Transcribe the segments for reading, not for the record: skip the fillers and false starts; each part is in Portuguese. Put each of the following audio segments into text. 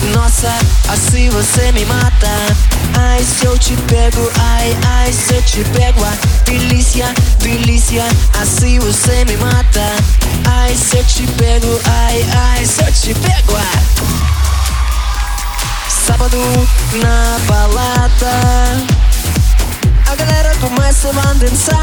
nossa, assim você me mata. Ai, se eu te pego, ai, ai, se eu te pego, ah, delícia, delícia, assim você me mata. Ai, se eu te pego, ai, ai, se eu te pego, ah. Sábado na balada, a galera começa a dançar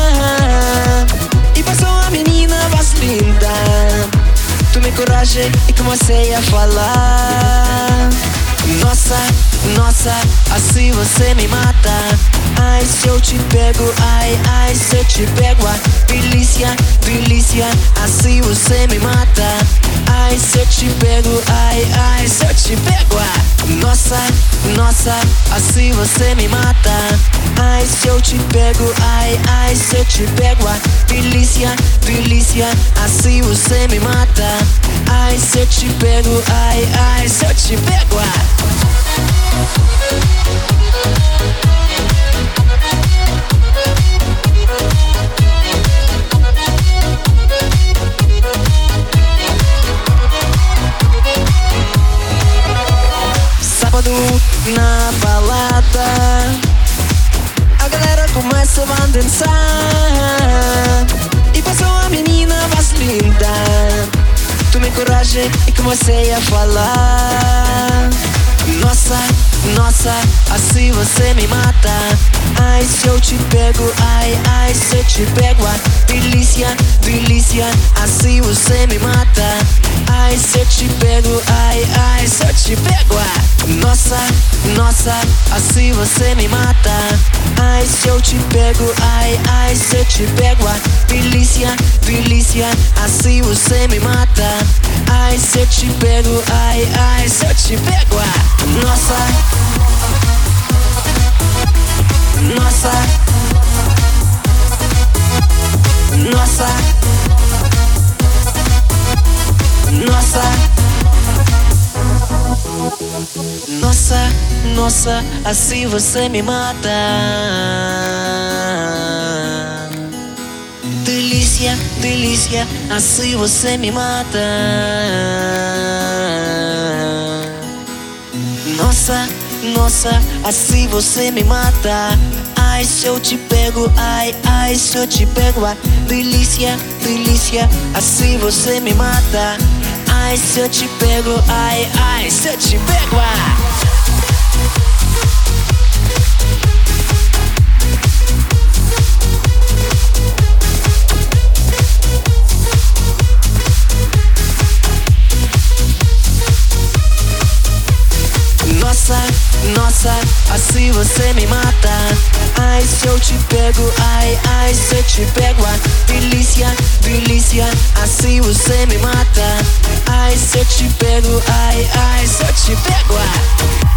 e passou uma menina mais linda. Tomei coragem e comecei a falar. Nossa, nossa, assim você me mata. Ai, se eu te pego, ai, ai, se eu te pego, ah, delícia, delícia, assim você me mata. Ai, se eu te pego, ai, ai, se eu te pego, ah. Nossa, nossa, assim você me mata. Ai, se eu te pego, ai, ai, se eu te pego, ah, delícia, delícia, assim você me mata. Ai, se eu te pego, ai, ai, se eu te pego, ah. Sábado na balada, a galera começa a dançar e passou uma menina mais linda. Tomei coragem e comecei a falar. Nossa, nossa, assim você me mata. Ai, se eu te pego, ai, ai, se eu te pego, ah, delícia, delícia, assim você me mata. Ai, se eu te pego, ai, ai, se eu te pego, ah. Nossa, nossa, assim você me mata. Ai, se eu te pego, ai, ai, se eu te pego, ah, delícia, delícia, assim você me mata. Ai, se eu te pego, ai, ai, se eu te pego, ah. Nossa, nossa, nossa, nossa, nossa, nossa, assim você me mata. Delícia, delícia, assim você me mata. Nossa, nossa, assim você me mata. Ai, se eu te pego, ai, ai, se eu te pego, ah, delícia, delícia, assim você me mata. Ai, se eu te pego, ai, ai, se eu te pego, ah. Nossa, nossa, assim você me mata. Ai, se eu te pego, ai, ai, se eu te pego, ah, delícia, delícia, assim você me mata. Ai, se eu te pego, ai, ai, se eu te pego, ah.